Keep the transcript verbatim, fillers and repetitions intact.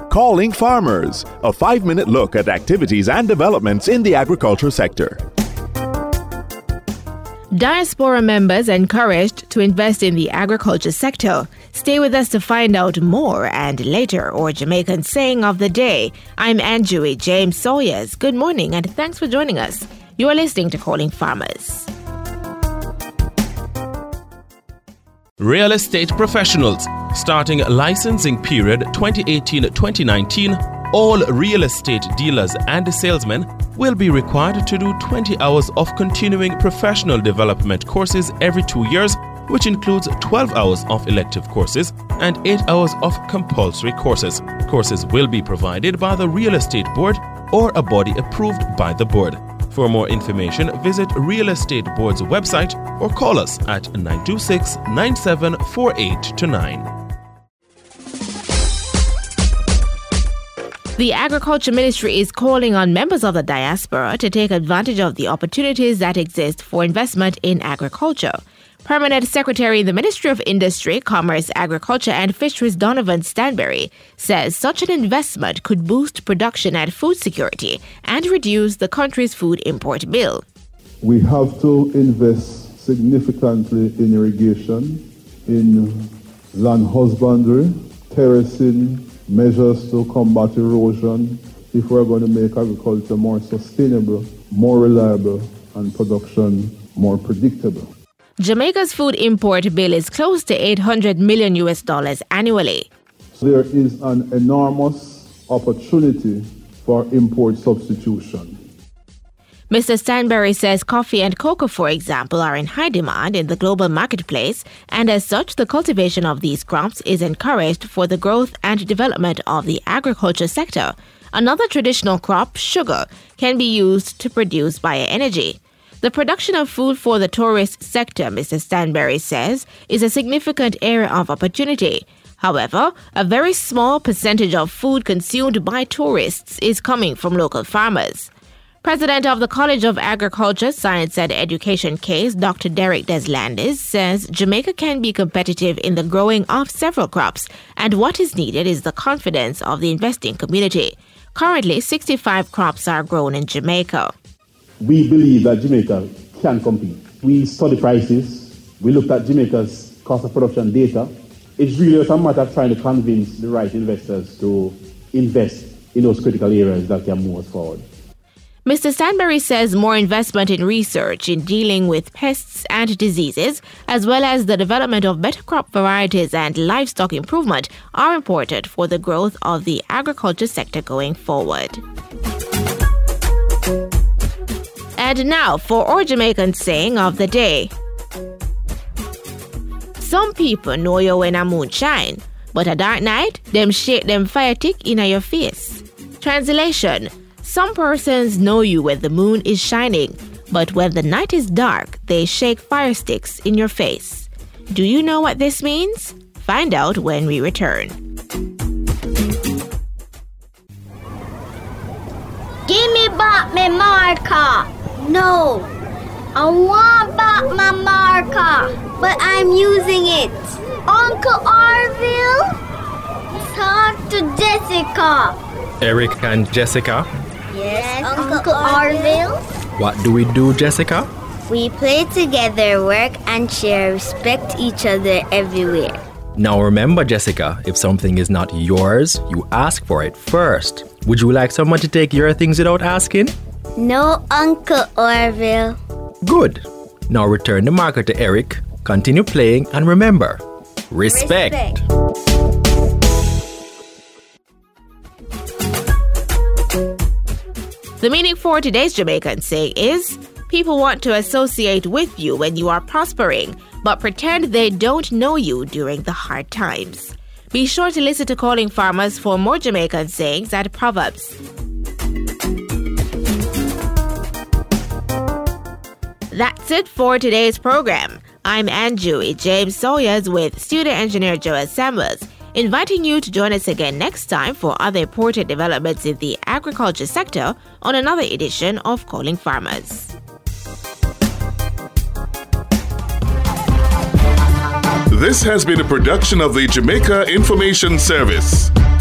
Calling Farmers, a five-minute look at activities and developments in the agriculture sector. Diaspora members encouraged to invest in the agriculture sector. Stay with us to find out more, and later, or Jamaican saying of the day. I'm Anjui James Sawyers. Good morning and thanks for joining us. You are listening to Calling Farmers. Real estate professionals. Starting licensing period twenty eighteen to twenty nineteen, all real estate dealers and salesmen will be required to do twenty hours of continuing professional development courses every two years, which includes twelve hours of elective courses and eight hours of compulsory courses. Courses will be provided by the Real Estate Board or a body approved by the board. For more information, visit Real Estate Board's website or call us at nine two six, nine seven four eight two nine. The Agriculture Ministry is calling on members of the diaspora to take advantage of the opportunities that exist for investment in agriculture. Permanent Secretary in the Ministry of Industry, Commerce, Agriculture and Fisheries Donovan Stanberry says such an investment could boost production and food security and reduce the country's food import bill. We have to invest significantly in irrigation, in land husbandry, terracing, measures to combat erosion if we're going to make agriculture more sustainable, more reliable, and production more predictable. Jamaica's food import bill is close to eight hundred million U S dollars annually. There is an enormous opportunity for import substitution. Mister Stanberry says coffee and cocoa, for example, are in high demand in the global marketplace, and as such, the cultivation of these crops is encouraged for the growth and development of the agriculture sector. Another traditional crop, sugar, can be used to produce bioenergy. The production of food for the tourist sector, Mister Stanberry says, is a significant area of opportunity. However, a very small percentage of food consumed by tourists is coming from local farmers. President of the College of Agriculture, Science and Education case, Doctor Derek Deslandis, says Jamaica can be competitive in the growing of several crops, and what is needed is the confidence of the investing community. Currently, sixty-five crops are grown in Jamaica. We believe that Jamaica can compete. We study prices. We looked at Jamaica's cost of production data. It's really a matter of trying to convince the right investors to invest in those critical areas that can move us forward. Mister Stanberry says more investment in research in dealing with pests and diseases, as well as the development of better crop varieties and livestock improvement, are important for the growth of the agriculture sector going forward. And now for our Jamaican saying of the day. Some people know you when a moon shine, but a dark night, them shake them fire tick in your face. Translation: some persons know you when the moon is shining, but when the night is dark, they shake fire sticks in your face. Do you know what this means? Find out when we return. Give me back my marker. No, I want back my marker, but I'm using it. Uncle Arville, talk to Jessica. Eric and Jessica? Yes, Uncle Arville. What do we do, Jessica? We play together, work and share, respect each other everywhere. Now remember, Jessica, if something is not yours, you ask for it first. Would you like someone to take your things without asking? No, Uncle Orville. Good. Now return the marker to Eric, continue playing, and remember, respect. respect. The meaning for today's Jamaican saying is, people want to associate with you when you are prospering, but pretend they don't know you during the hard times. Be sure to listen to Calling Farmers for more Jamaican sayings and proverbs. That's it for today's program. I'm Anjui James Sawyers with studio engineer Joel Samuels, inviting you to join us again next time for other important developments in the agriculture sector on another edition of Calling Farmers. This has been a production of the Jamaica Information Service.